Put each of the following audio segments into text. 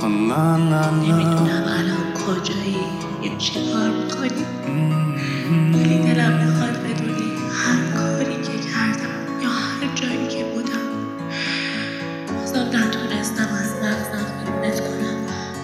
نمیدونم الان کجایی یا چی کار میکنی، ولی دلم میخواد بدونی هر کاری که کردم یا هر جایی که بودم بازم نتونستم از مغزم بیرونت کنم.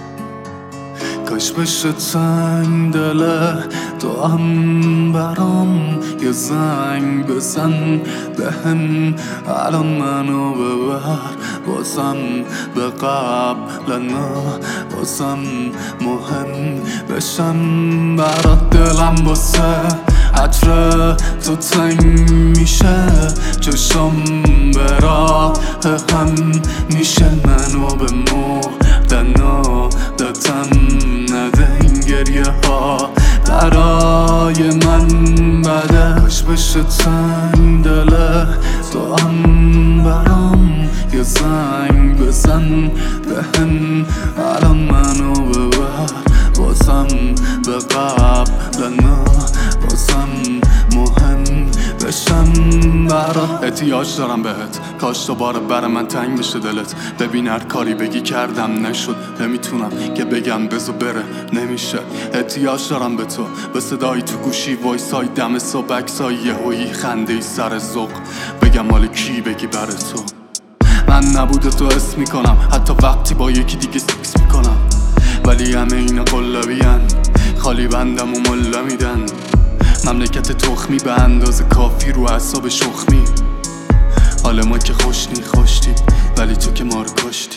کاش بشه تنگ دله تو هم برام یه زنگ بزن بهم الان منو ببر بازم به قبل نه بازم مهم بشم برات دلم واسه عطر تو تنگ میشه چشم به راه هم میشه منو به مردن دادم نده این گریه ها برای من بده. کاش بشه تنگ دله تو هم برام یه زنگ بزن بهم الان منو ببر بازم به قبل نه بازم مهم بشم برات. احتیاج دارم بهت کاش دوباره بر من تنگ بشه دلت. ببین هر کاری بگی کردم نشد نمیتونم که بگم بزو بره نمیشه. احتیاج دارم به تو به صدایی تو گوشی وایسای دم صبح عکسای یهویی خنده سر ذوق بگم مال کی بگی بر تو. من نبوده تو حس میکنم حتی وقتی با یکی دیگه سکس میکنم ولی همه اینا قلابین خالی بندم و ملا میدن. مملکت تخمی به اندازه کافی رو اعصاب شخمی. حال ما که خوشتی ولی تو که ما رو کشتی.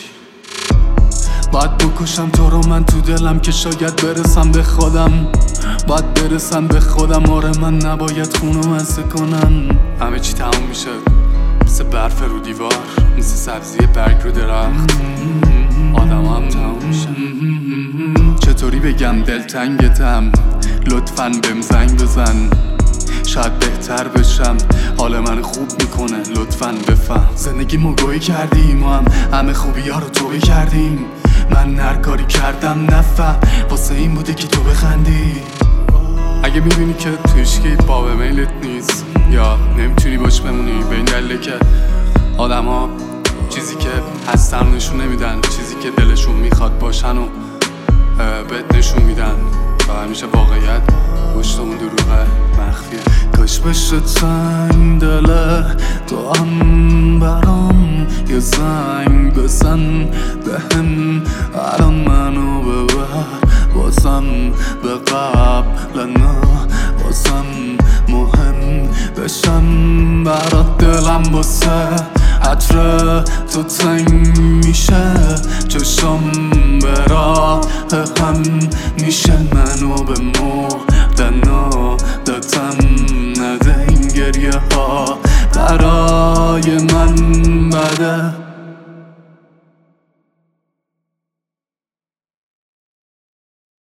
باید بکشم تو رو من تو دلم که شاید برسم به خودم. باید برسم به خودم آره من نباید خونو مزه کنم. همه چی تموم میشه مثل برف رو دیوار مثل سبزی برگ رو درخت. آدم هم تموم میشن. چطوری بگم دلتنگتم لطفاً بهم زنگ بزن شاید بهتر بشم حال من خوب میکنه لطفاً بفهم. زندگی مگوی کردیم و همه خوبی ها رو توبه کردیم. من هر کاری کردم نفهم واسه این بوده که تو بخندی. اگه میبینی که توش که باب میلت نیست یا نمیتونی باش بمونی به این دلیله که آدم ها چیزی که هستن نشون نمیدن چیزی که دلشون میخواد باشن و بهت نشون میدن و همیشه واقعیت پشت اون دروغه مخفیه. کاش بشه تنگ دله تو هم برام یه زنگ بزن بهم الان منو ببر بازم به قبل نه بازم مهم بشم برات دلم واسه عطر تو تنگ میشه چشم به راه هم میشه منو به مردن دادم نده این گریه